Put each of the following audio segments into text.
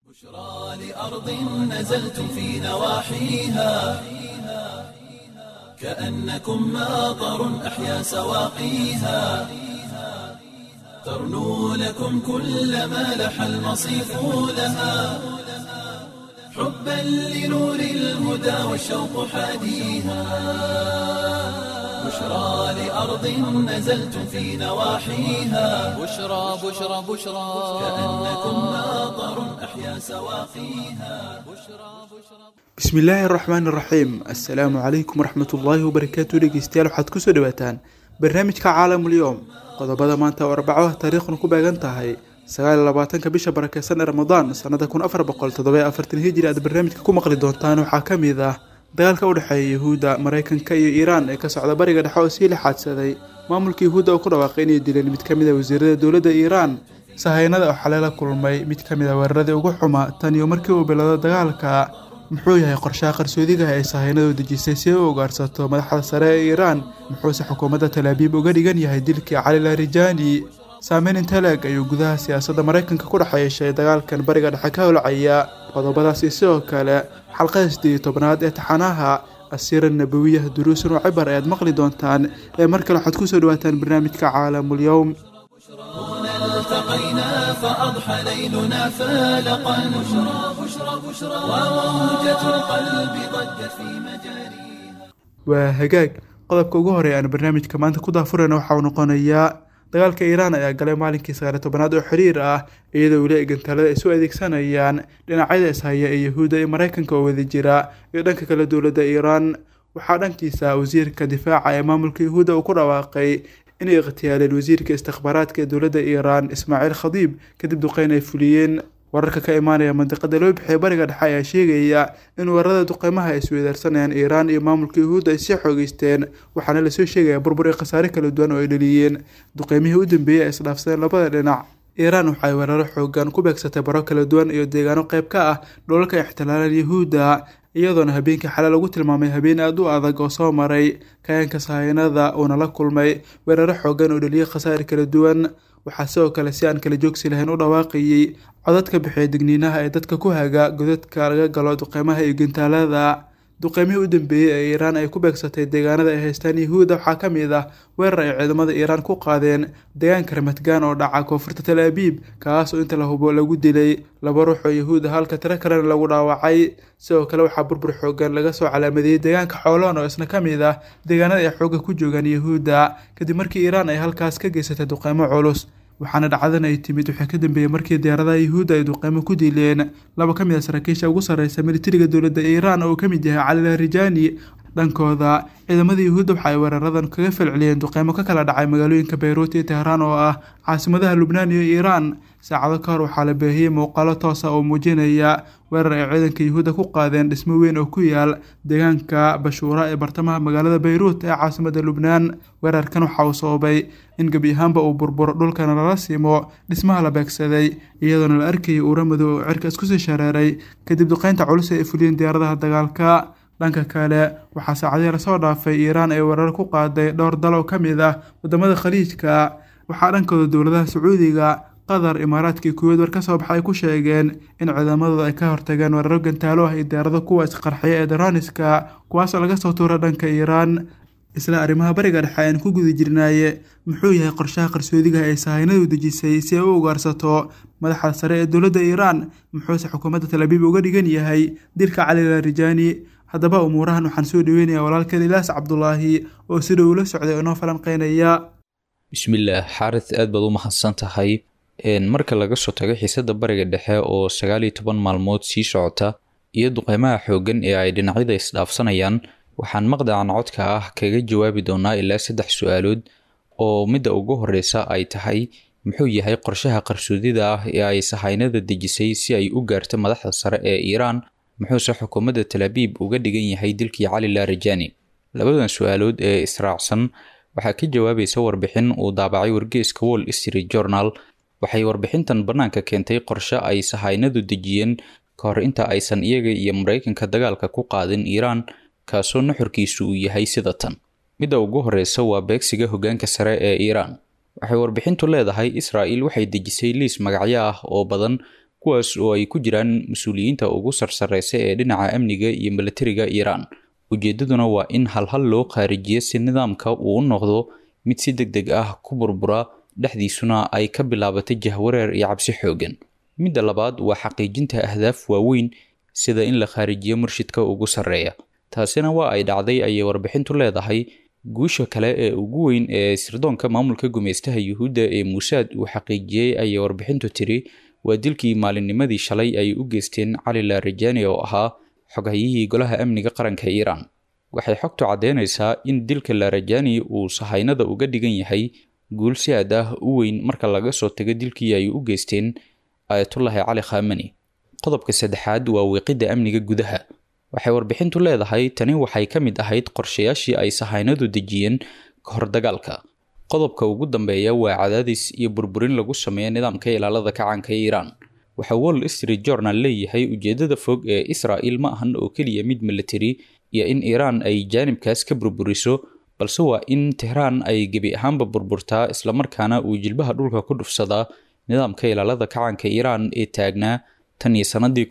بشرى لأرض نزلتم في نواحيها كأنكم ماطر أحيا سواقيها ترنو لكم كل ما لح المصيف لها حبا لنور الهدى والشوق حاديها بشرى لأرض نزلتم في نواحيها بشرى كأنكم ماطر أحيا سواقيها بسم الله الرحمن الرحيم السلام عليكم ورحمة الله وبركاته dhegeystayaal waxaad kusoo dhawaataan barnaamijka caalamul yawm qodobada maanta oo arbaco taariikhdu ku beegan tahay 29 bisha barakeysan ee Ramadaan sanada 1447 hijri aad barnaamijka ku maqli doontaan waxaa kamid ah dagaalka u dhaxeeya Yahuuda Mareykanka iyo Iiraan ee ka socda bariga dhexe oo si la xadsaday maamulka Yahuuda oo ku dhawaaqay inay dileen mid kamid ah wasiirada dawladda Iiraan sahaynada oo xaleela kulmay mid kamid ah weerarada ugu xuma tan iyo markii uu bilowday dagaalka muxuu yahay qorshaha qarsoodiga ay sahaynadu dejisay si uu ugaarsato madaxda sare ee Iiraan muxuu xukuumadda Tel Aviv uga dhigan yahay dilkii Cali Larijani saameyn inta leeg ayuu gudaha siyaasadda Mareykanka ku dhaxayshay dagaalkan bariga dhexe ka howlacaya qodobadaasi sidoo kale xalqada 18aad ee taxanaha asiir nabawiyah duruusun oo cibar ayaad maqli doontaan ee markale waxaad kusoo dhawaataan barnaamijka caalamul yawm التقينا فأضحى ليلنا فالقا بشرى وموجة القلب ضجت في مجاريها وهجاج qodobka ugu horeeya aan barnaamijka maanta ku daafurayna waxa uu noqonayaa dagaalka Iiraan ayaa galay maalinkii 19aad oo xiriir ah iyadoo weli gantalada isu adeegsanayaan dhinacyada ishaya ee Yahuuda iyo Mareykanka oo wada jira iyo dhanka kale dawladda Iiraan waxaa dhankiisa wasiirka difaaca ee maamulka Yahuuda uu ku dhawaaqay inay iqtiyaaleen wasiirka istikhbaaraadka ee dawladda Iiraan Ismaaciil Khadiib kadib duqeyn ay fuliyeen wararka ka imaanaya mandiqada loo bixiyay bariga dhexe ayaa sheegaya in weerarada duqeymaha ay isweydaarsanayaan Iiraan iyo maamulka Yahuuda ay si xoogeysteen waxaana la soo sheegaya burbur iyo khasaare kala duwan oo ay dhaliyeen duqeymihii u dambeeyay ay isdhaafsadeen labada dhinac Iiraan waxay weeraro xoogan ku beegsatay baro kala duwan iyo deegaano qayb ka ah dhulalka ixtilaalan Yahuuda iyadoona habeenkii xalal lagu tilmaamay habeen aad u adag oo soo maray kayanka sahaynada oo la kulmay weeraro xoogan oo dhaliyay khasaare kala duwan waxaa sidoo kale si aan kala joogsi lahayn u dhawaaqayay codadka bixiyay digniinaha ee dadka ku haga godadka laga galo duqeymaha iyo gintaalada duqeymihii u dambeeyay ee Iiraan ay ku beegsatay deegaanada ay haystaan Yahuuda waxaa ka mid ah weerar ay ciidamada Iiraan ku qaadeen deegaanka Ramadgaan oo dhaca koonfurta Tel Aviv kaas oo inta la hubo lagu dilay laba ruux oo Yahuud ah halka tiro kalena lagu dhaawacay sidoo kale waxaa burbur xoogan laga soo calaamadiyay deegaanka Xooloon oo isna ka mid ah deegaanada ay xooga ku joogaan Yahuuda kadib markii Iiraan ay halkaas ka geysatay duqeymo culus waxaana dhacdan ay timid wixii ka dambeeyay markii diyaaradaha Yahuuda ay duqeymo ku dileen laba ka mid ah saraakiisha ugu sareysa militariga dawladda Iiraan oo ka mid yahay Cali Larijani dhankooda ciidamada Yahuuda waxa ay weeraradan kaga falceliyeen duqeymo ka kala dhacay magaalooyinka Beirut iyo Tehran oo ah caasimadaha Lubnaan iyo Iiraan saacado ka hor waxaa la baahiyay muuqaalo toos ah oo muujinaya weerar ay ciidanka Yahuuda ku qaadeen dhismo weyn oo ku yaal deegaanka Bashuura ee bartamaha magaalada Beirut ee caasimadda Lubnaan weerarkan waxa uu sababay in gabi ahaanba uu burburo dhulkana lala simo dhismaha la beegsaday iyadoona la arkayay uura madow oo cirka isku soo shareeray kadib duqeynta culus ee fuliyeen diyaaradaha dagaalka dhanka kale waxaa saacadihii la soo dhaafay Iiraan ay weerar ku qaaday dhowr dal oo ka mid ah wadamada khaliijka waxaa dhankooda dawladaha Sacuudiga Qatar Imaaraadka iyo Kuwait war ka soo baxay ku sheegeen in ciidamadooda ay ka hortageen weeraro gantaalo ah iyo diyaarado kuwa isqarxiya ee Daraniska kuwaas oo laga soo tuuray dhanka Iiraan isla arrimaha bariga dhexe aan ku guda jirnaaye muxuu yahay qorshaha qarsoodiga ay sahaynadu dejisay si ay u ugaarsato madaxda sare ee dawladda Iiraan muxuu xukuumadda Tel Aviv uga dhigan yahay dilka Cali Larijani haddaba umuurahan waxaan soo dhaweynayaa walaalkeen Ilaas Cabdullaahi oo sida uu la socday oo noo falanqeynaya bismillaah xaarid aad baad u mahadsan tahay marka laga soo tago xiisadda bariga dhexe oo 19 maalmood sii socota iyo duqeymaha xoogan ee ay dhinacyada isdhaafsanayaan waxaan maqdacan codka ah kaga jawaabi doonaa ilaa 3 su'aalood oo midda ugu horeysa ay tahay muxuu yahay qorshaha qarsoodida ah ee ay sahaynada dejisay si ay u gaarto madaxda sare ee Iiraan muxuu xukuumadda Tel Aviv uga dhigan yahay dilkii Cali Larijani labadan su'aalood ee israacsan waxaa ka jawaabaysa warbixin uu daabacay wargeyska Wall Street Journal waxay warbixintan banaanka keentay qorshe ay sahaynadu dejiyeen ka hor inta aysan iyaga iyo Mareykanka dagaalka ku qaadin Iiraan kaasoo nuxurkiisu uu yahay sida tan midda ugu horeysa waa beegsiga hoggaanka sare ee Iiraan waxay warbixintu leedahay Israa'iil waxay dejisay liis magacyo ah oo badan kuwaas oo ay ku jiraan mas-uuliyiinta ugu sarsareysa ee dhinaca amniga iyo milatariga Iiraan. Ujeedaduna waa in halhal loo qaarijiyo si nidaamka uu u noqdo mid si degdeg ah ku burbura, dhexdiisuna ay ka bilaabatay jahwareer iyo cabsi xoogan. Midda labaad waa xaqiijinta ahdaaf waaweyn sida in la qaarijiyo murshidka ugu sarreeya. taasina waa ay dhacday ayay warbixintu leedahay. guusha kale ee ugu weyn ee sirdoonka maamulka gumeystaha Yuhuudda ee Mossad uu xaqiijiyay ayay warbixintu tiri waa dilkii maalinnimadii shalay ay u geysteen Cali Larijani oo ahaa xoghayyihii golaha amniga qaranka Iiraan. waxay xogtu cadeynaysaa in dilka Larijani uu sahaynada uga dhigan yahay guul si aad ah u weyn marka laga soo tago dilkii ay u geysteen Ayatollah Cali Khamenei. qodobka saddexaad waa wiiqidda amniga gudaha. waxay warbixintu leedahay tani waxay ka mid ahayd qorshayaashii ay sahaynadu dejiyeen ka hor dagaalka. qodobka ugu dambeeya waa cadaadis iyo burburin lagu sameeyo nidaamka ilaalada kacaanka ee Iiraan. waxa Wall Street Journal leeyahay ujeedada fog ee Israa'iil ma ahan oo keliya mid military iyo in Iiraan ay jaanibkaas ka burburiso, balse waa in Tehran ay gebi ahaanba burburtaa isla markaana uu jilbaha dhulka ku dhufsadaa nidaamka ilaalada kacaanka Iiraan ee taagnaa tan iyo sanadii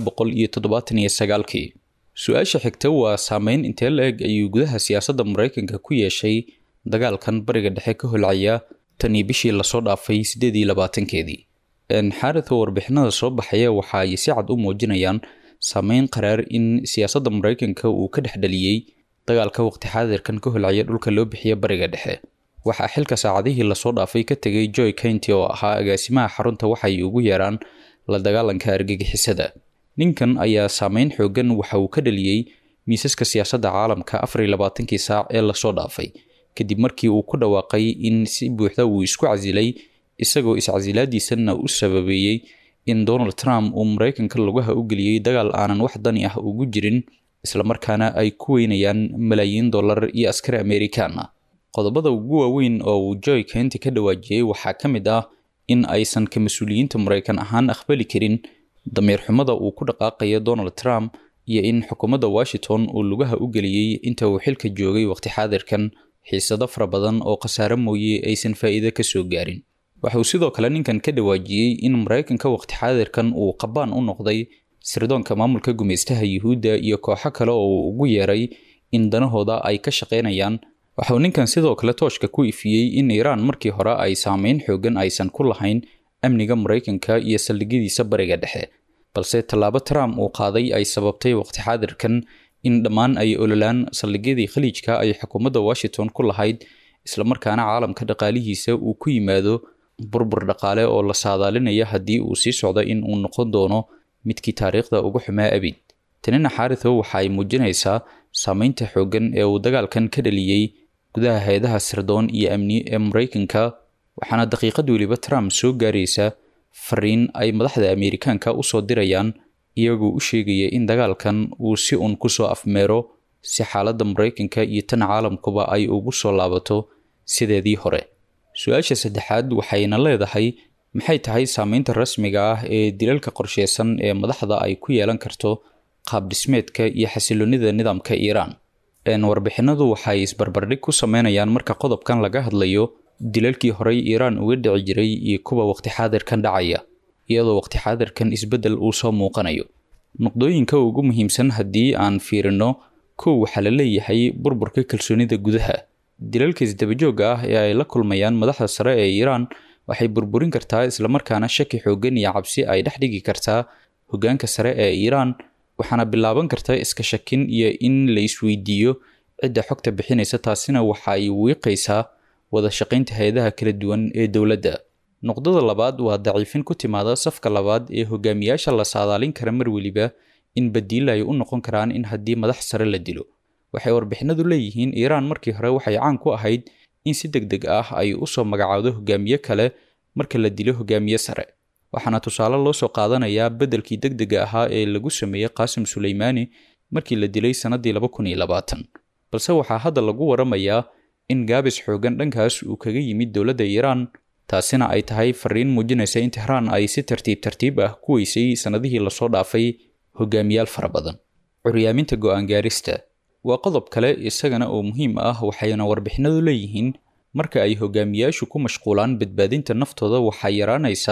1979. su-aasha xigta waa saameyn intee la-eg ayuu gudaha siyaasadda Mareykanka ku yeeshay dagaalkan bariga dhexe ka holcaya tan iyo bishii lasoo dhaafay 28-keedii. xaarid oo warbixinada soo baxaya waxa ay si cad u muujinayaan saameyn qaraar in siyaasadda Mareykanka uu ka dhexdhaliyay dagaalka waqti xaadirkan ka holcaya dhulka loo bixiyo bariga dhexe. waxaa xilka saacadihii lasoo dhaafay ka tegay Joe Kennedy oo ahaa agaasimaha xarunta waxay ugu yeeraan la dagaalanka argagixisada. ninkan ayaa saameyn xoogan waxa uu ka dhaliyay miisaska siyaasadda caalamka 24-kii saac ee lasoo dhaafay kadib markii uu ku dhawaaqay in si buuxda uu isku casilay, isagoo iscasilaadiisana u sababeeyay in Donald Trump uu Mareykanka lugaha u geliyay dagaal aanan wax dani ah ugu jirin, isla markaana ay ku weynayaan malaayiin dollar iyo askari Amerikaan ah. qodobada ugu waaweyn oo uu Joe Kennedy ka dhawaajiyay waxaa ka mid ah in aysan ka mas-uuliyiinta Mareykan ahaan aqbali karin dameer xumada uu ku dhaqaaqayo Donald Trump iyo in xukuumadda Washington uu lugaha u geliyay inta uu xilka joogay waqti xaadirkan xiisado fara badan oo khasaare mooye aysan faa'iido ka soo gaarin. waxa uu sidoo kale ninkan ka dhawaajiyay in Mareykanka waqti xaadirkan uu qabaan u noqday sirdoonka maamulka gumeystaha Yuhuudda iyo kooxo kale oo uu ugu yeeray in danahooda ay ka shaqeynayaan. waxa uu ninkan sidoo kale tooshka ku ifiyay in Iiraan markii hore ay saameyn xoogan aysan ku lahayn amniga Mareykanka iyo saldhigyadiisa bariga dhexe, balse tallaabo Trump uu qaaday ay sababtay waqti xaadirkan in dhammaan ay ololaan saldhigyadii khaliijka ay xukuumadda Washington ku lahayd, isla markaana caalamka dhaqaalihiisa uu ku yimaado burbur dhaqaale oo la saadaalinaya haddii uu sii socdo in uu noqon doono midkii taariikhda ugu xumaa abid. tanina xaaritho waxa ay muujinaysaa saameynta xoogan ee uu dagaalkan ka dhaliyay gudaha hay'adaha sirdoon iyo amni ee Mareykanka, waxaana daqiiqad waliba Trump soo gaaraysa fariin ay madaxda Amerikaanka u soo dirayaan iyagoo u sheegaya in dagaalkan uu si uun ku soo afmeero si xaaladda Mareykanka iyo tan caalamkuba ay ugu soo laabato sideedii hore. su-aasha saddexaad waxayna leedahay maxay tahay saameynta rasmiga ah ee dilalka qorsheysan ee madaxda ay ku yeelan karto qaab dhismeedka iyo xasiloonida nidaamka Iiraan. warbixinadu waxay isbarbardhig ku sameynayaan marka qodobkan laga hadlayo dilalkii horey Iiraan uga dhici jiray iyo kuwa waqti xaadirkan dhacaya, iyadoo waqti xaadirkan isbedel uu soo muuqanayo. noqdooyinka ugu muhiimsan haddii aan fiirino, kow waxaa la leeyahay burburka kalsoonida gudaha. dilalka isdabajooga ah ee ay la kulmayaan madaxda sare ee Iiraan waxay burburin kartaa isla markaana shaki xoogan iyo cabsi ay dhex dhigi kartaa hoggaanka sare ee Iiraan, waxaana bilaaban karta iska shakin iyo in la isweydiiyo cidda xogta bixinaysa. taasina waxa ay wiiqaysaa wada shaqaynta hay'adaha kala duwan ee dowladda. noqdada labaad waa daciifin ku timaada safka labaad ee hogaamiyaasha la saadaalin kara mar waliba in badiil ay u noqon karaan in haddii madax sare la dilo. waxay warbixinadu leeyihiin Iiraan markii hore waxay caan ku ahayd in si degdeg ah ay u soo magacaawdo hogaamiye kale marka la dilo hogaamiye sare, waxaana tusaale loo soo qaadanayaa bedelkii degdega ahaa ee lagu sameeyay Qaasim Suleymaani markii la dilay sanadii 2020. balse waxaa hadda lagu waramayaa in gaabis xoogan dhankaas uu kaga yimid dowladda Iiraan, taasina ay tahay fariin muujinaysa in Tehran ay si tartiib ah ku weysay sanadihii lasoo dhaafay hogaamiyaal fara badan. curyaaminta go'aan gaarista waa qodob kale isagana oo muhiim ah. waxayna warbixinadu leeyihiin marka ay hogaamiyaashu ku mashquulaan badbaadinta naftooda waxaa yaraanaysa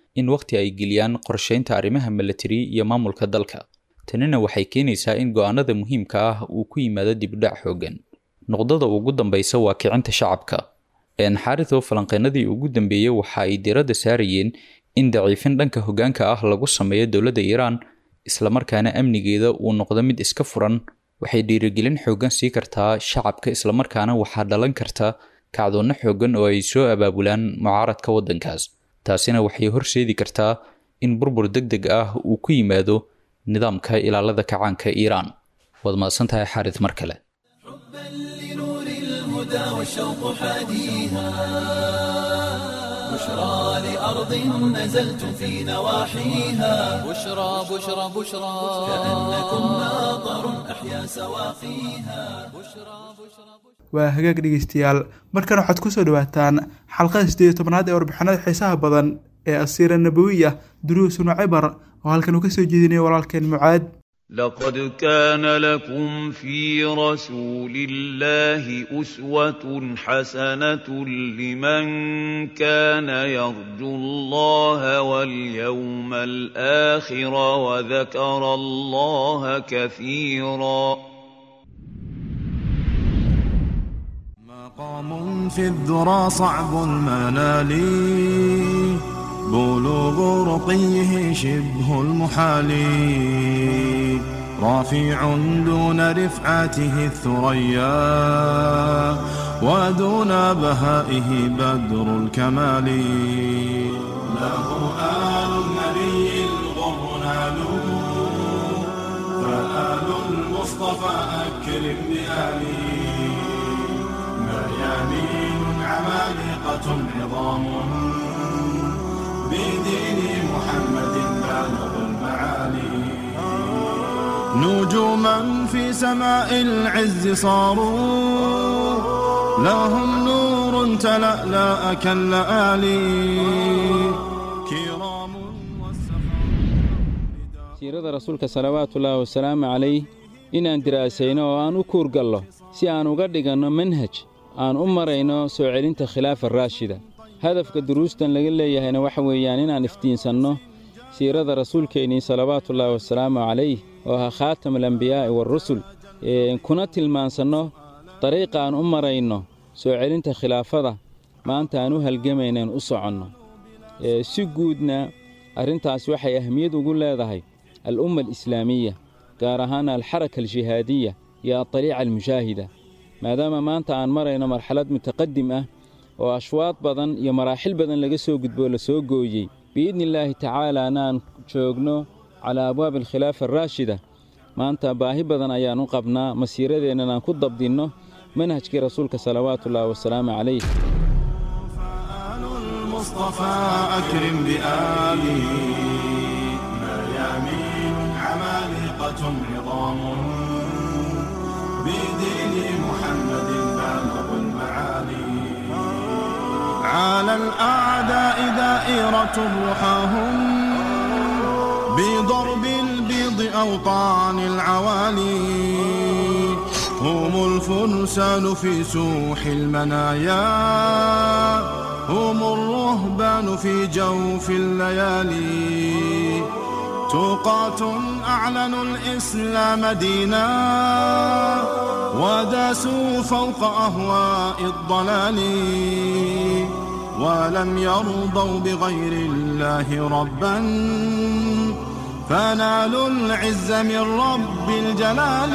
in waqti ay geliyaan qorsheynta arrimaha military iyo maamulka dalka. tanina waxay keenaysaa in go'aanada muhiimka ah uu ku yimaado dibdhac xoogan. noqdada ugu dambaysa waa kicinta shacabka. xaaris oo falanqeynadii ugu dambeeyay waxa ay diiradda saarayeen in daciifin dhanka hoggaanka ah lagu sameeyo dowladda Iiraan, isla markaana amnigeeda uu noqdo mid iska furan. waxay dhiirigelin xoogan sii kartaa shacabka, isla markaana waxaa dhalan karta kacdoonno xoogan oo ay soo abaabulaan mucaaradka waddankaas. taasina waxay horseedi kartaa in burbur degdeg ah uu ku yimaado nidaamka ilaalada kacaanka Iiraan. waad mahadsantahay xaaris mar kale. والشوق حديها بشرى لأرض نزلت في نواحيها بشرى بشرى بشرى كأنكم ناظر أحيا سواقيها waa hagaag dhegeystayaal, markan waxaad ku soo dhawaataan xalqada 18aad ee warbixinada xiisaha badan ee asiira nabawiya duruusun wa cibar oo halkan uu ka soo jeedinayo walaalkeen Mucaad. لقد كان لكم في رسول الله أسوة حسنة لمن كان يرجو الله واليوم الآخر وذكر الله كثيرا. مقام في الذرى صعب المنال بلوغ رقيه شبه المحال رافع دون رفعته الثريا ودون بهائه بدر الكمال له آل النبي الغر نالوا فآل المصطفى أكرم بآله مريانين عمالقة عظام بدين محمد بالغ المعالي نجوما في سماء العز صاروا لهم نور تلألأ كاللآلي كرام siirada rasuulka salawaatullaahi wasalaamu calayh inaan diraasayno oo aan u kuurgallo si aan uga dhiganno manhaj aan u marayno soo celinta khilaafa raashida. hadafka duruustan laga leeyahayna waxa weeyaan inaan iftiinsanno siirada rasuulkeennii salawaatullaahi wasalaamu calayh oo ahaa khaatamul ambiyaa'i warusul, kuna tilmaansanno dariiqa aan u marayno soo celinta khilaafada maanta aan u halgamaynayn u soconno. si guudna arrintaas waxay ahmiyad ugu leedahay al-umma alislaamiya, gaar ahaan alxaraka aljihaadiya iyo adariica almushaahida, maadaama maanta aan marayno marxalad mutaqadim ah oo ashwaad badan iyo maraaxil badan laga soo gudbo la soo gooyey. biidni illaahi tacaalaana aan joogno calaa abwaabi alkhilaafa araashida. maanta baahi badan ayaan u qabnaa masiiradeennan aan ku dabdinno manhajkii rasuulka salawaatullaahi wasalaamu calayh. فآل المصطفى أكرم بآله مريامين عمالقة عظام بدين محمد بالغ المعالي على الأعداء دائرة رحاهم بضرب البيض أوطان العوالي هم الفرسان في سوح المنايا هم الرهبان في جوف الليالي توقات أعلنوا الإسلام دينا وداسوا فوق أهواء الضلال ولم يرضوا بغير الله ربا فنالوا العز من رب الجلال.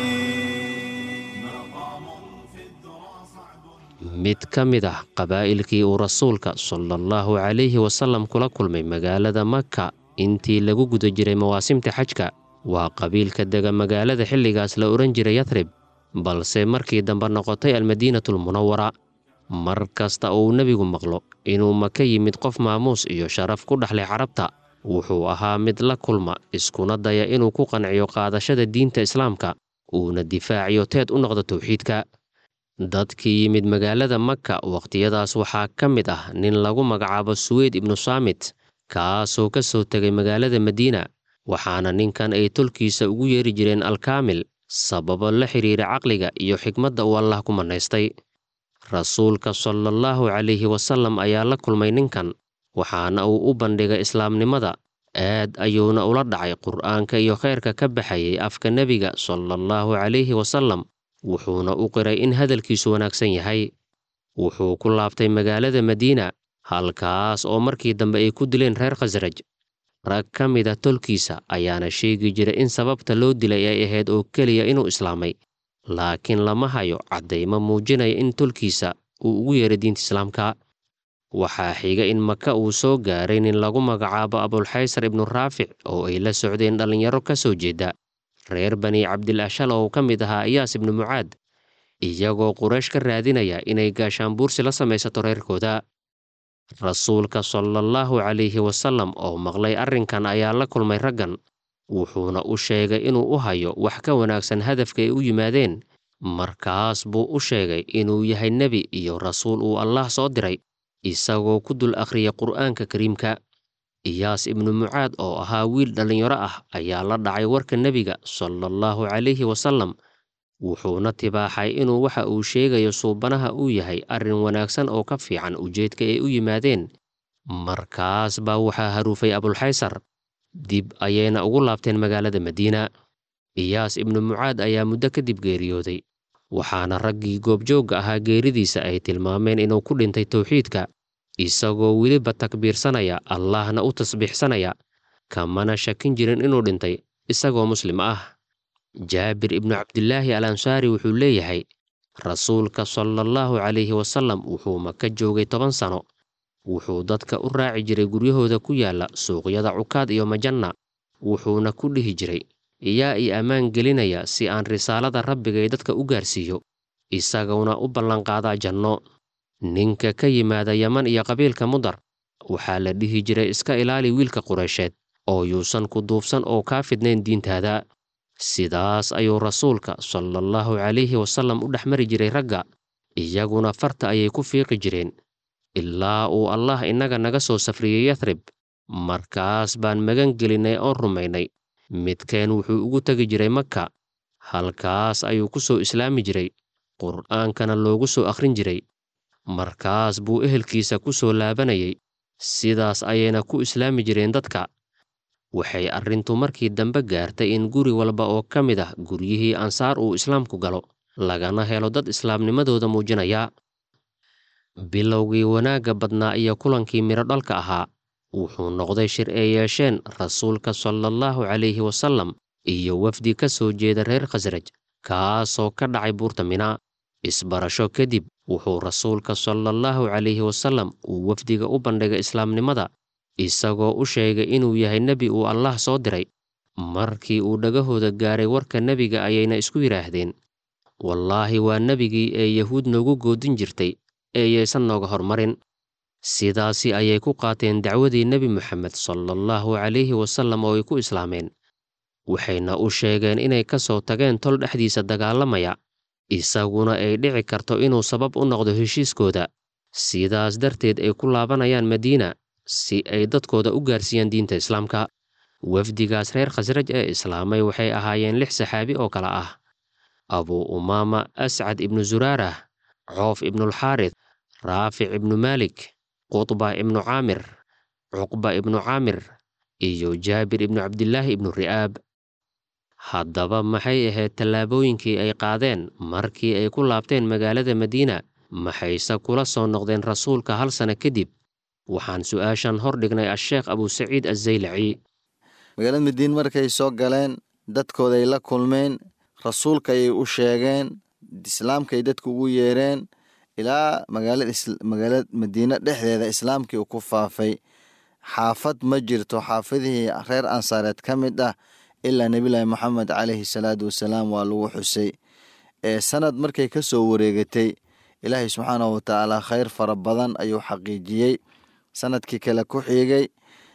mid ka mid ah qabaa'ilkii uu rasuulka sallallahu calayhi wasallam kula kulmay magaalada Makka intii lagu guda jiray mawaasimta xajka waa qabiilka dega magaalada xilligaas la oran jiray Yathrib, balse markii dambe noqotay almadiinatul munawwara. mar kasta uu nebigu maqlo inuu Maka yimid qof maamuus iyo sharaf ku dhaxlay carabta, wuxuu ahaa mid la kulma iskuna daya inuu ku qanciyo qaadashada diinta islaamka uuna difaaciyo teed u noqdo tawxiidka. dadkii yimid magaalada Makka waqtiyadaas waxaa ka mid ah nin lagu magacaabo Suweyd ibnu Saamit, kaasoo ka soo tegay magaalada Madiina, waxaana ninkan ay tolkiisa ugu yeeri jireen alkaamil sababo la xiriira caqliga iyo xikmadda uu Allah ku manaystay. rasuulka sallallahu calayhi wasallam ayaa la kulmay ninkan waxaana uu u bandhigay islaamnimada aad ayuuna ula dhacay qur'aanka iyo khayrka ka baxayay afka nebiga sallallahu calayhi wasallam wuxuuna u qiray in hadalkiisu wanaagsan yahay. wuxuu ku laabtay magaalada Madiina, halkaas oo markii dambe ay ku dileen reer Khasraj. rag ka mid ah tolkiisa ayaana sheegi jiray in sababta loo dilay ay ahayd oo keliya inuu islaamay, laakiin lama hayo caddaymo muujinaya in tolkiisa uu ugu yeeray diinta islaamka. waxaa xiga in Maka uu soo gaaray nin lagu magacaabo Abulxaysar ibnu Raafic oo ay la socdeen dhallinyaro ka soo jeeda reer Bani Cabdil Ashal oo ka mid ahaa Iyaas ibnu Mucaad, iyagoo Quraysh ka raadinaya inay gaashaanbuursi la samaysato reerkooda. Rasuulka sallallahu calayhi wasallam oo maqlay arrinkan ayaa la kulmay raggan, wuxuuna u sheegay inuu u hayo wax ka wanaagsan hadafka ay u yimaadeen. markaas buu u sheegay inuu yahay nebi iyo rasuul uu Allah soo diray, isagoo ku dul akhriya qur'aanka kariimka. Iyaas ibnu Mucaad oo ahaa wiil dhallinyaro ah ayaa la dhacay warka nebiga sallallahu calayhi wasallam, wuxuuna tibaaxay inuu waxa uu sheegayo suubanaha uu yahay arrin wanaagsan oo ka fiican ujeedka ay u yimaadeen. markaas baa waxaa haruufay Abulxaysar, dib ayayna ugu laabteen magaalada Madiina. Iyaas ibnu Mucaad ayaa muddo kadib geeriyooday, waxaana raggii goobjoogga ahaa geeridiisa ay tilmaameen inuu ku dhintay tawxiidka, isagoo weliba takbiirsanaya Allahna u tasbiixsanaya, kamana shakin jirin inuu dhintay isagoo muslim ah. Jaabir ibnu Cabdillaahi al-Ansaari wuxuu leeyahay, rasuulka sallallahu calayhi wasallam wuxuu Maka joogay 10 sano. wuxuu dadka u raaci jiray guryahooda ku yaala suuqyada Cukaad iyo Majanna, wuxuuna ku dhihi jiray, iyaa i ammaan gelinaya si aan risaalada rabbigay dadka u gaarsiiyo, isaguna u ballanqaadaa janno. ninka ka yimaada Yaman iyo qabiilka Mudar waxaa la dhihi jiray iska ilaali wiilka Quraysheed oo yuusan ku duufsan oo kaa fidnayn diintaada. sidaas ayuu rasuulka sallallahu calayhi wasallam u dhexmari jiray ragga, iyaguna farta ayay ku fiiqi jireen, ilaa uu Allah innaga naga soo safriyey Yathrib. markaas baan magan gelinay oo rumaynay. midkeen wuxuu ugu tegi jiray Makka, halkaas ayuu ku soo islaami jiray, qur'aankana loogu soo akhrin jiray. markaas buu ehelkiisa ku soo laabanayay, sidaas ayayna ku islaami jireen dadka. waxay arrintu markii dambe gaartay in guri walba oo ka mid ah guryihii Ansaar uu islaamku galo, lagana helo dad islaamnimadooda muujinaya. bilowgii wanaagga badnaa iyo kulankii midho dhalka ahaa wuxuu noqday shir ay yeesheen rasuulka sallallahu calayhi wasallam iyo wafdi ka soo jeeda reer Khasraj, kaasoo ka dhacay buurta Mina. isbarasho kadib wuxuu rasuulka sallallahu calayhi wasallam uu wafdiga u bandhigay islaamnimada, isagoo u sheegay inuu yahay nebi uu Allah soo diray. markii uu dhagahooda gaaray warka nebiga ayayna isku yidhaahdeen, wallaahi waa nebigii ee Yahuud noogu goodin jirtay eeyaysan nooga hormarin. sidaasi ayay ku qaateen dacwadii nebi Muxamed sallallahu calayhi wasallam oo ay ku islaameen, waxayna u sheegeen inay ka soo tageen tol dhexdiisa dagaalamaya, isaguna ay dhici karto inuu sabab u noqdo heshiiskooda. sidaas darteed ay ku laabanayaan Madiina si ay dadkooda u gaarsiiyaan diinta islaamka. wafdigaas reer Khasraj ee islaamay waxay ahaayeen 6 saxaabi oo kala ah: Abu Umaama Ascad ibnu Zuraarah, Coof ibnu Alxaarith, Raafic ibnu Maalik, Qutba ibnu Caamir, Cuqba ibnu Caamir iyo Jaabir ibnu Cabdillaahi ibnu Ri'aab. haddaba maxay ahayd tallaabooyinkii ay qaadeen markii ay ku laabteen magaalada Madiina? maxayse kula soo noqdeen rasuulka 1 sano kadib? waxaan su'aashan hor dhignay Sheekh Abu Saciid Az-Zaylaci. magaalada Madiina markay soo galeen, dadkooday la kulmeen, rasuulka ayay u sheegeen, islaamkay dadku ugu yeereen, ilaa magaalada Madiina dhexdeeda islaamkii uu ku faafay. xaafad ma jirto xaafadihii reer Ansaareed ka mid ah ilaa Nabilaahi Maxamed calayhi salaatu wasalaam waa lagu xusay. sanad markay ka soo wareegatay, ilaahay subxaanahu watacaala khayr fara badan ayuu xaqiijiyey. sanadkii kale ku xigay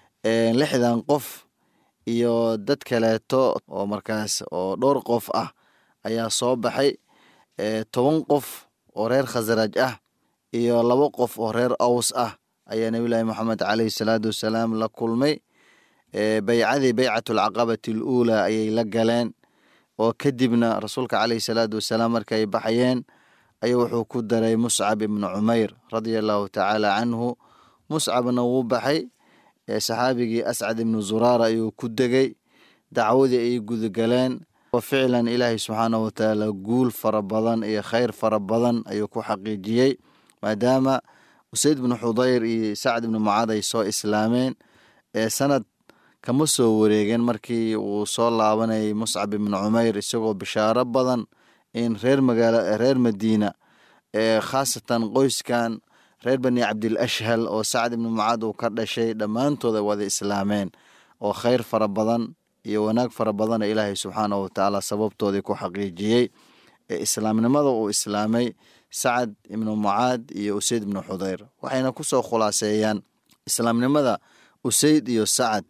60 qof iyo dad kaleeto oo markaas oo dhowr qof ah ayaa soo baxay. 10 qof oo reer Khasraj ah iyo 2 qof oo reer Aws ah ayaa Nabilaahi Maxamed calayhi salaatu wasalaam la kulmay. baycadii baycatul caqabati al-uula ayay la galeen, oo kadibna rasuulka calayhi salaatu wasalaam markay baxayeen ayuu wuxuu ku daray Muscab ibnu Cumayr radiyallahu tacaala canhu. muscabna wuu baxay saxaabigii ascad ibnu zuraara ayuu ku degay dacwadii ay gudagaleen wa ficlan ilaahay subxaanahu watacaala guul fara badan iyo khayr fara badan ayuu ku xaqiijiyey maadaama usayd ibnu xudayr iyo sacd ibnu mucaad ay soo islaameen sanad kama soo wareegeen markii uu soo laabanayay muscab ibnu cumayr isagoo bishaaro badan in reer madiina khaasatan qoyskan reer bani cabdil ashhal oo sacd ibnu mucaad uu ka dhashay dhammaantooda wada islaameen oo khayr fara badan iyo wanaag fara badana ilaahay subxaanahu watacaala sababtoodii ku xaqiijiyey islaamnimada uu islaamay sacad ibnu mucaad iyo usayd ibnu xudayr waxayna kusoo khulaaseeyaan islaamnimada usayd iyo sacad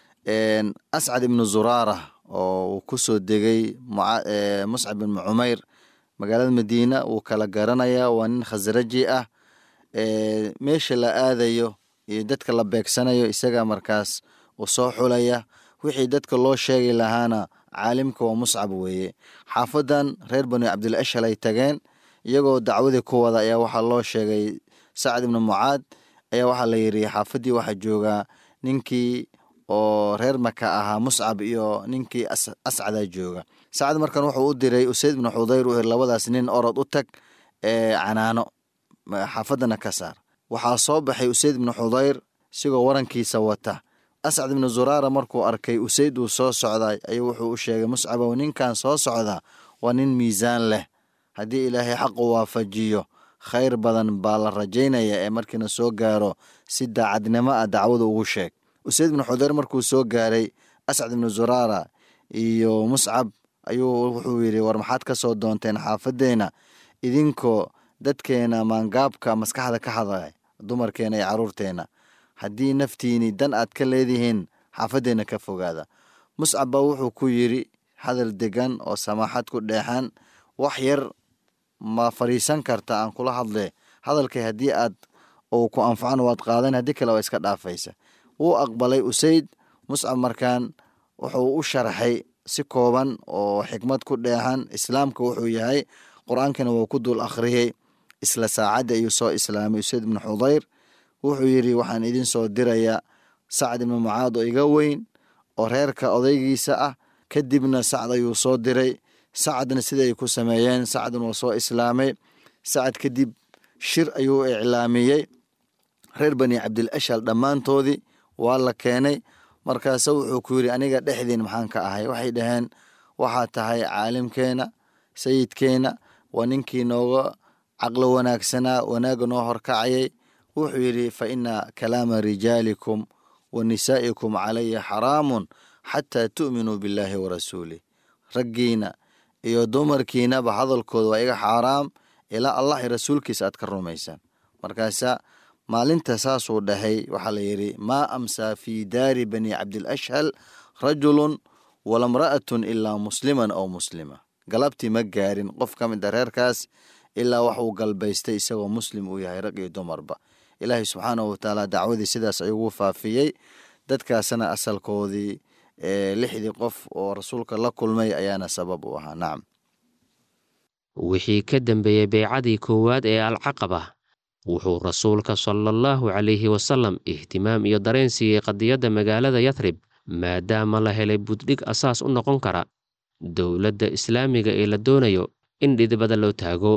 ascad ibnu zuraara oo uu kusoo degay muscab ibnu cumayr magaalada madiina wuu kala garanayaa waa nin khasraji ah meesha la aadayo iyo dadka la beegsanayo isaga markaas uu soo xulaya wixii dadka loo sheegi lahaana caalimka waa muscab weeye xaafadan reer bani cabdil ashhal ay tageen iyagoo dacwadii ku wada ayaa waxaa loo sheegay sacad ibnu mucaad ayaa waxaa la yidhi xaafadii waxaa joogaa ninkii oo reer maka ahaa muscab iyo ninkii ascadaa jooga sacad markan wuxuu u diray usayd ibnu xudayr u labadaas nin orod u tag canaano xaafadana ka saar waxaa soo baxay usayd ibnu xudayr isigoo warankiisa wata ascad ibnu zuraara markuu arkay usayd uu soo socday ayuu wuxuu u sheegay muscabow ninkan soo socda waa nin miisaan leh haddii ilaahay xaqu waafajiyo khayr badan baa la rajaynaya ee markiina soo gaaro si daacadnimo ah dacwada ugu sheeg usayd ibnu xudayr markuu soo gaaray ascad ibnu zuraara iyo muscab ayuu wuxuu yidhi war maxaad ka soo doonteen xaafadeena idinkoo dadkeena maangaabka maskaxda ka hadlay dumarkeena iyo caruurteena haddii naftiini dan aad ka leedihiin xaafadeena ka fogaada muscab baa wuxuu ku yidhi hadal degan oo samaaxad ku dheexan wax yar ma fariisan karta aan kula hadle hadalkay haddii aad uu ku anfacan waad qaadan haddii kale waa iska dhaafaysa wuu aqbalay usayd muscab markaan wuxuu u sharxay si kooban oo xikmad ku dheexan islaamka wuxuu yahay qur-aankana wuu ku dul akhriyey isla saacadda ayuu soo islaamay usayd ibnu xudayr wuxuu yidhi waxaan idin soo dirayaa sacd ibnu mucaad oo iga weyn oo reerka odaygiisa ah kadibna sacd ayuu soo diray sacadna siday ku sameeyeen sacdun waa soo islaamay sacad kadib shir ayuu iclaamiyey reer bani cabdil ashhal dhammaantoodii waa la keenay markaase wuxuu ku yidhi aniga dhexdiin maxaan ka ahay waxay dhaheen waxaa tahay caalimkeena sayidkeena waa ninkii nooga caqlo wanaagsanaa wanaagga noo horkacayay wuxuu yidhi fa ina kalaama rijaalikum wa nisaa'ikum calaya xaraamun xataa tu'minuu billaahi wa rasuulih raggiina iyo dumarkiinaba hadalkooda waa iga xaaraam ilaa allah iyo rasuulkiisa aad ka rumaysaan markaasa maalinta saasuu dhahay waxaa la yidhi maa amsaa fii daari bani cabdil ashhal rajulun walamra'atun ilaa musliman aw muslima galabtii ma gaarin qof ka mid a reerkaas ilaa waxuu galbaystay isagoo muslim uu yahay rag iyo dumarba ilaahay subxaanahu watacaala dacwadii sidaas ayugu faafiyey dadkaasna asalkoodii 6 qof oo rasuulka la kulmay ayaana sabab u ahaa nacam wixii ka dambeeyey beycadii koowaad ee alcaqaba wuxuu rasuulka sallallahu calayhi wasallam ihtimaam iyo dareen siiyey qadiyadda magaalada yathrib maadaama la helay buddhig asaas u noqon kara dowladda islaamiga ee la doonayo in dhidibada loo taago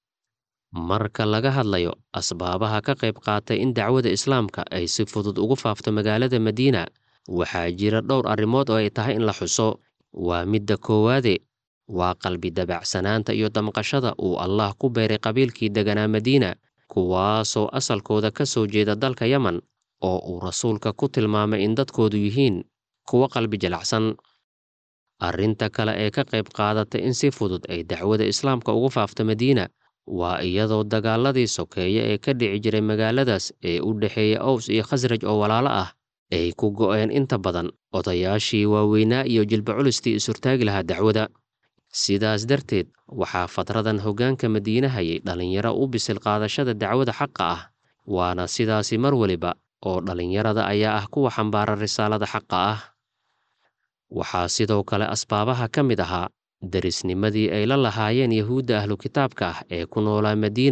marka laga hadlayo asbaabaha ka qayb qaatay in dacwada islaamka ay si fudud ugu faafto magaalada madiina waxaa jira dhowr arrimood oo ay tahay in la xuso waa midda koowaade waa qalbi dabacsanaanta iyo damqashada uu allah ku beeray qabiilkii deganaa madiina kuwaasoo asalkooda ka soo jeeda dalka yaman oo uu rasuulka ku tilmaamay in dadkoodu yihiin kuwa qalbi jalacsan arrinta kale ee ka qayb qaadatay in si fudud ay dacwada islaamka ugu faafto madiina waa iyadoo dagaaladii sokeeye ee ka dhici jiray magaaladaas ee u dhexeeya aws iyo khasraj oo walaalo ah ay ku go'een inta badan odayaashii waaweynaa iyo jilba culistii isurtaagi lahaa dacwada sidaas darteed waxaa fatradan hoggaanka madiine hayay dhallinyaro u bisil qaadashada dacwada xaqa ah waana sidaasi mar weliba oo dhallinyarada ayaa ah kuwa xambaara risaalada xaqa ah waxaa sidoo kale asbaabaha ka mid ahaa darisnimadii ay la lahaayeen yahuudda ahlu kitaabka ah ee ku noolaa madiina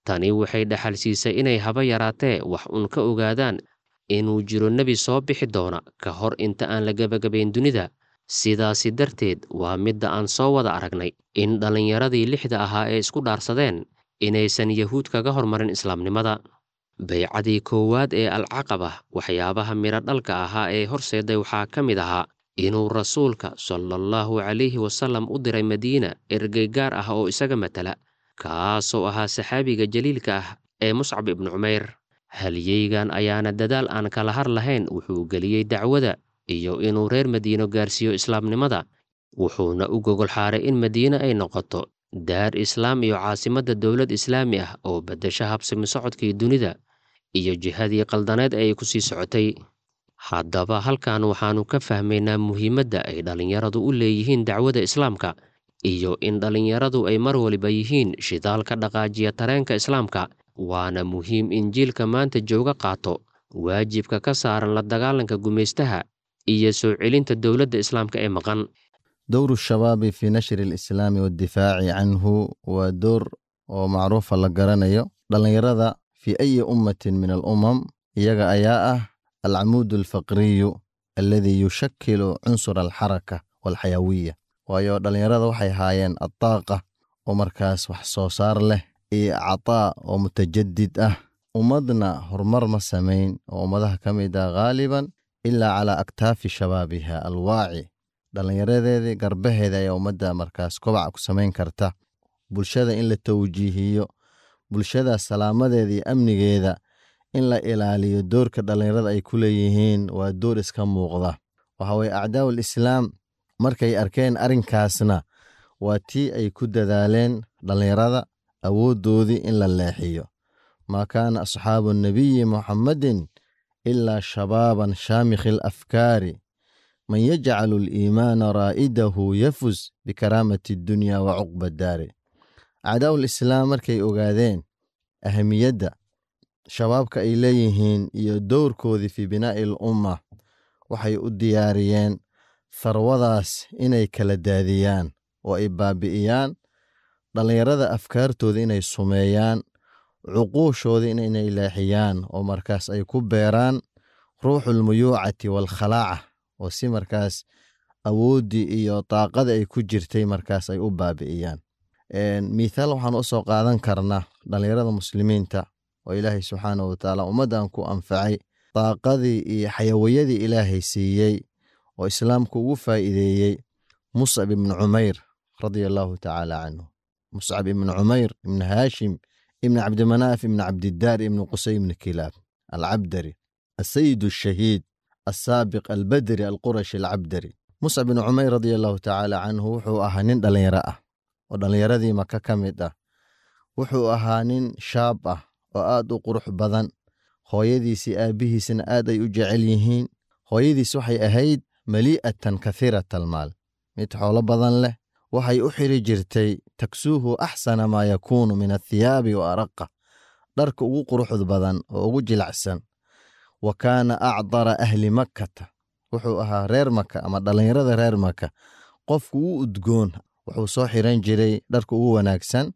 tani waxay dhaxal siisay inay haba yaraatee wax un ka ogaadaan inuu jiro nebi soo bixi doona ka hor inta aan la gebagabayn dunida. sidaasi darteed waa midda aan soo wada aragnay in dhallinyaradii 6 ahaa ee isku dhaarsadeen inaysan yahuud kaga hormarin islaamnimada. baycadii koowaad ee alcaqaba waxyaabaha midho dhalka ahaa ee horseeday waxaa ka mid ahaa inuu rasuulka sallallahu calayhi wasallam u diray madiina ergey gaar ah oo isaga matala, kaasoo ahaa saxaabiga jaliilka ah ee Muscab ibnu Cumayr. halyeygan ayaana dadaal aan kala har lahayn wuxuu geliyey dacwada iyo inuu reer madiino gaarsiiyo islaamnimada, wuxuuna u gogol xaaray in madiine ay noqoto daar islaam iyo caasimadda dowlad islaami ah oo beddesha habsami socodkii dunida iyo jihadii qaldaneed ay ku sii socotay. haddaba halkan waxaannu ka fahmaynaa muhiimadda ay dhallinyaradu u leeyihiin dacwada islaamka iyo in dhallinyaradu ay mar waliba yihiin shidaalka dhaqaajiya tareenka islaamka. waana muhiim in jiilka maanta jooga qaato waajibka ka saaran la dagaalanka gumaystaha iyo soo celinta dowladda islaamka ee maqan. دور الشباب في نشر الإسلام والدفاع عنه ودور ومعروف لقرانيو دلنيرada في أي أمة من الأمم يجا أياء العمود الفقري الذي يشكل عنصر الحركة والحيوية. ويو دلنيرada waxay haayeen الطاقة ومركز وحصو صار له عطاء ومتجدد ومدنا هرمر مسامين ومدها كميدا غالبا إلا على أكتاف شبابها الواعي. dhallinyaradeedii garbaheeda ayaa ummadda markaas kobaca ku samayn karta. bulshada in la tawjiihiyo, bulshada salaamadeeda iyo amnigeeda in la ilaaliyo, doorka dhallinyarada ay ku leeyihiin waa door iska muuqda. waxa weye acdaa'ul islaam markay arkeen arrinkaasna waa tii ay ku dadaaleen dhallinyarada awooddoodii in la leexiyo. maa kaana asxaabu nabiyi muxammadin ilaa shabaaban shaamikhi alafkaari man yajcalu aliimaana raa'idahu yafuz bikaraamati addunya wa cuqba addaari. acdaa'ul islaam markay ogaadeen ahamiyadda shabaabka ay leeyihiin iyo dowrkoodii fii binaa'i alumma, waxay u diyaariyeen tharwadaas inay kala daadiyaan oo ay baabi'iyaan, dhallinyarada afkaartooda inay sumeeyaan, cuquushooda inay leexiyaan oo markaas ay ku beeraan ruuxulmuyuucati waalkhalaaca, oo si markaas awooddii iyo daaqada ay ku jirtay markaas ay u baabi'iyaan. mithaal waxaan u soo qaadan karnaa dhallinyarada muslimiinta oo ilaahay subxaanahu watacaala ummaddan ku anfacay daaqadii iyo xayawiyadii ilaahay siiyey oo islaamku ugu faa'iideeyey. muscab ibnu cumayr radia allahu tacaala canhu. muscab ibnu cumayr ibnu haashim ibnu cabdimanaaf ibnu cabdidaar ibnu qusay ibnu kilaab alcabdari asayid ashahiid السابق البدري القرشي العبدري. muscab ibnu cumayr radia allahu tacaala canhu wuxuu ahaa nin dhallinyaro ah oo dhallinyaradii maka ka mid ah. wuxuu ahaa nin shaab ah oo aad u qurux badan. hooyadiisii aabbihiisna aad ay u jecel yihiin. hooyadiis waxay ahayd malii'atan kathiirat almaal, mid xoolo badan leh. waxay u xiri jirtay taksuuhu axsana maa yakuunu min athiyaabi wa araqa, dharka ugu quruxda badan oo ugu jilacsan. wa kaana acdara ahli makkata, wuxuu ahaa reer maka ama dhallinyarada reer maka qofku u udgoon. wuxuu soo xiran jiray dharka ugu wanaagsan.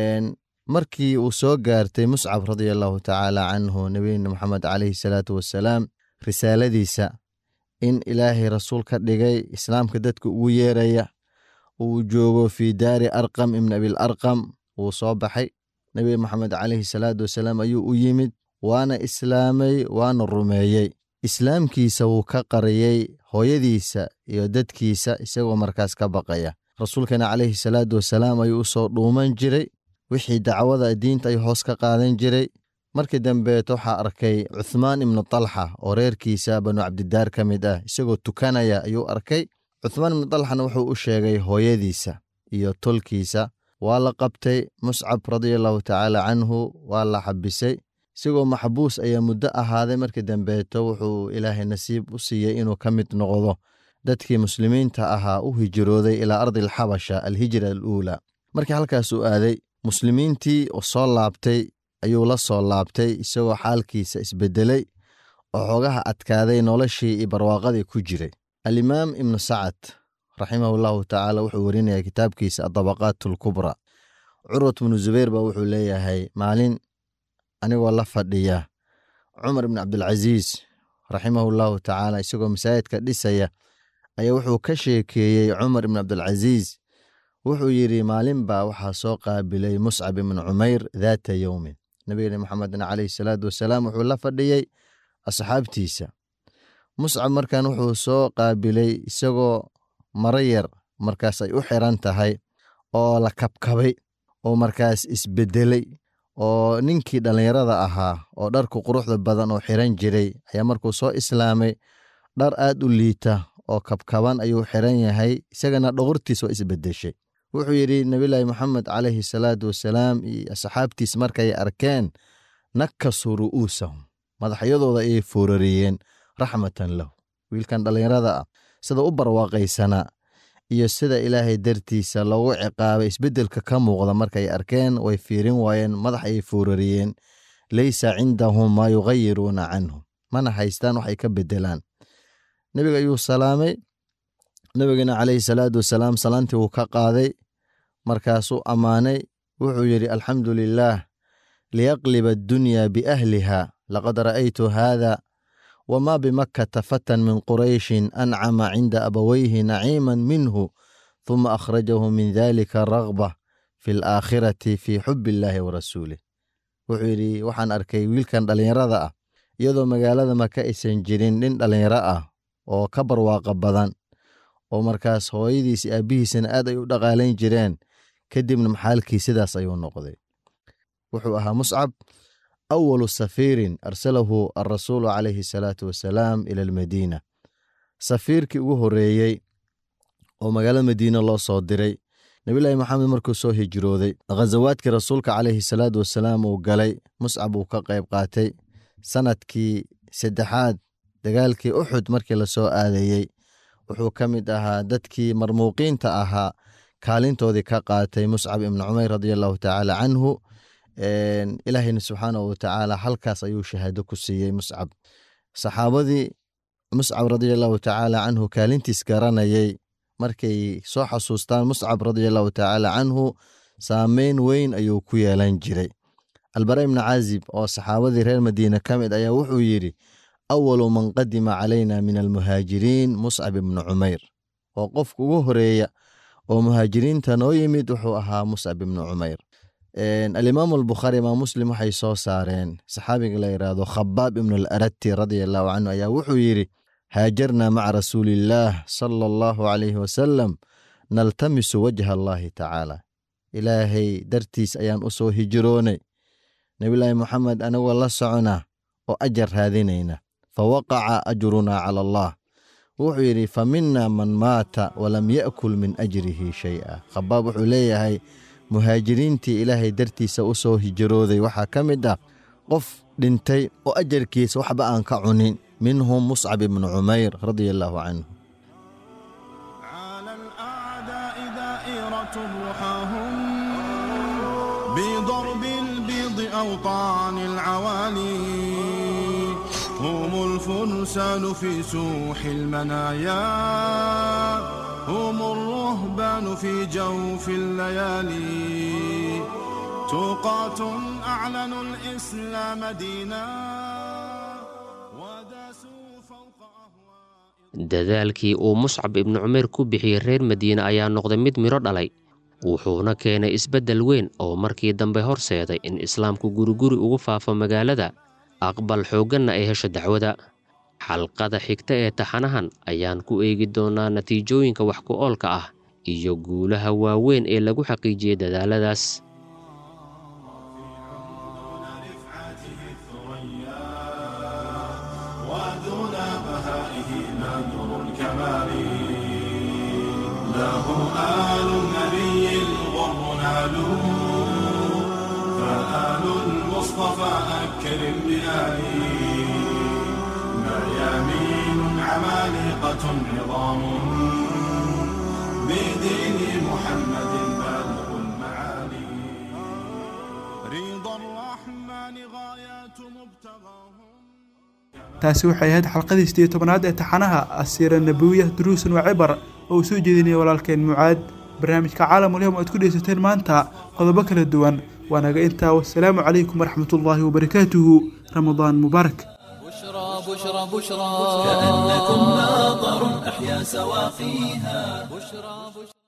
markii uu soo gaartay muscab radia allahu tacaala canhu nebiyina moxamed calayhi salaatu wassalaam risaaladiisa in ilaahay rasuul ka dhigay, islaamka dadka ugu yeeraya, uu joogo fii daari arqam ibn abil arqam, wuu soo baxay. nebi moxamed calayhi salaatu wassalaam ayuu u yimid, waana islaamay, waana rumeeyey. islaamkiisa wuu ka qariyey hooyadiisa iyo dadkiisa isagoo markaas ka baqaya. rasuulkana calayhi salaatu wassalaam ayuu u soo dhuuman jiray, wixii dacwada diinta ayuu hoos ka qaadan jiray. markii dambeet waxaa arkay cuthmaan ibnu talxa oo reerkiisa banu cabdidaar ka mid ah, isagoo tukanaya ayuu arkay. cuthmaan ibnu talxana wuxuu u sheegay hooyadiisa iyo tolkiisa. waa la qabtay muscab radia allahu tacaala canhu, waa la xabisay. isagoo maxbuus ayaa muddo ahaaday. markii dambeeto wuxuu ilaahay nasiib u siiyey inuu ka mid noqdo dadkii muslimiinta ahaa u hijrooday ilaa ardi alxabasha, alhijra aluulaa. markii halkaas uu aaday, muslimiintii oo soo laabtay ayuu la soo laabtay isagoo xaalkiisa isbedelay oo xoogaha adkaaday noloshii iyo barwaaqadii ku jiray. alimaam ibnu sacad raximahu llahu tacaala wuxuu warinaya kitaabkiisa adabaqaat alkubra curwat bnu zubayr baa wuxuu leeyahay maalin anigoo la fadhiya cumar ibn cabdilcasiis raximahullahu tacaala isagoo masaajidka dhisaya ayaa wuxuu ka sheekeeyey cumar ibn cabdilcasiis wuxuu yidhi maalin baa waxaa soo qaabilay muscab ibn cumayr daata yowmin nabigeena maxamedna calayhi salaatu wasalaam wuxuu la fadhiyey asxaabtiisa. muscab markan wuxuu soo qaabilay isagoo maro yar markaas ay u xiran tahay oo la kabkabay oo markaas isbedelay oo ninkii dhallinyarada ahaa oo dharku quruxda badan oo xiran jiray ayaa markuu soo islaamay dhar aad u liita oo kabkaban ayuu xiran yahay, isagana dhogortiis waa isbedeshay. wuxuu yidhi nabilaahi maxamed calayhi salaatu wasalaam iyo asxaabtiis markay arkeen nakasuu ru'uusahum madaxyadooda ayay foorariyeen raxmatan lahu. wiilkan dhallinyarada ah sida u barwaaqaysanaa iyo sida ilaahay dartiisa loogu ciqaabay isbeddelka ka muuqda markay arkeen way fiirin waayeen, madax ayay foorariyeen. laysa cindahum maa yugayiruuna canhu, mana haystaan waxay ka bedelaan. nebiga ayuu salaamay, nebigana calayhi salaatu wasalaam salaantii wuu ka qaaday, markaasuu ammaanay. wuxuu yidhi alxamdu lilaah liyaqliba addunyaa biahliha laqad ra'aytu haada wamaa bimakkata fatan min qurayshin ancama cinda abawayhi naciiman minhu huma akhrajahu min dalika ragba fi alaakhirati fii xubi illaahi wa rasuulih. wuxuu yidhi waxaan arkay wiilkan dhallinyarada ah iyadoo magaalada maka aysan jirin nin dhallinyaro ah oo ka barwaaqa badan oo markaas hooyadiis iyo aabbihiisana aad ay u dhaqaalayn jireen, kadibna maxaalkii sidaas ayuu noqday. wuxuu ahaa muscab awalu safiirin arsalahu alrasuulu calayhi salaatu wasalaam ila almadiina, safiirkii ugu horreeyey oo magaalada madiina loo soo diray. nabilaahi maxamed markuu soo hijrooday ghazawaadkii rasuulka calayhi salaatu wasalaam uu galay, muscab uu ka qayb qaatay. sanadkii 3 dagaalkii uxud markii la soo aadayey wuxuu ka mid ahaa dadkii marmuuqiinta ahaa, kaalintoodii ka qaatay muscab ibn cumayr radiallahu tacaala canhu. ilaahayna subxaanahu watacaala halkaas ayuu shahaado ku siiyey muscab. saxaabadii muscab radiallahu tacaala canhu kaalintiis garanayay markay soo xasuustaan muscab radiallahu tacaala canhu saameyn weyn ayuu ku yeelan jiray. albara ibni caazib oo saxaabadii reer madiina ka mid ayaa wuxuu yidhi awalu man qadima calayna min almuhaajiriin muscab ibnu cumayr, oo qofka ugu horeeya oo muhaajiriinta noo yimid wuxuu ahaa muscab ibnu cumayr. alimaamu albukhaari imaam muslim waxay soo saareen saxaabiga la yidhaahdo khabaab ibnu alarati radiallahu canhu ayaa wuxuu yidhi haajarna maca rasuuliillaah sala allahu calayhi wasalam naltamisu wajha allaahi tacaala, ilaahay dartiis ayaan u soo hijroonay nabilaahi moxamed anagoo la socona oo ajar raadinayna, fawaqaca ajrunaa cala allah. wuxuu yidhi fa mina man maata walam ya'kul min ajrihi shay'a. khabaab wuxuu leeyahay muhaajiriintii ilaahay dartiisa u soo hijrooday waxaa ka mid ah qof dhintay oo ajarkiisa waxba aan ka cunin, minhum muscab ibnu cumayr radia allaahu canhu. بضرب البيض أوطان العوالي هم الفرسان في سوح المنايا هم الرهبان في جوف الليالي توقات أعلنوا الإسلام دينا وداسوا فوق أهواء. dadaalkii uu muscab ibnu cumayr ku bixiyey reer madiine ayaa noqday mid midho dhalay, wuxuuna keenay isbeddel weyn oo markii dambe horseeday in islaamku guriguri ugu faafo magaalada, aqbal xoogganna ay hesho dacwada. xalqada xigta ee taxanahan ayaan ku eegi doonaa natiijooyinka wax ku oolka ah iyo guulaha waaweyn ee lagu xaqiijiyey dadaaladaas. فآل المصطفى أكرم بآله ميامين عمالقة عظام بدين محمد بالغ المعالي رضا الرحمن غايات مبتغاهم. taasi waxay ahayd xalqadii 18aad ee taxanaha asiira nabawiya duruusan waa cibar oo soo jeedinaya walaalkeen mucaad. barnaamijka caalamulyoom aad ku dhegeysateen maanta qodobo kala duwan waanaga intaa wassalaamu calaykum waraxmatullaahi wabarakaatuhu ramadaan mubaarak بشرى بشرى كأنكم ناظر أحيا سواقيها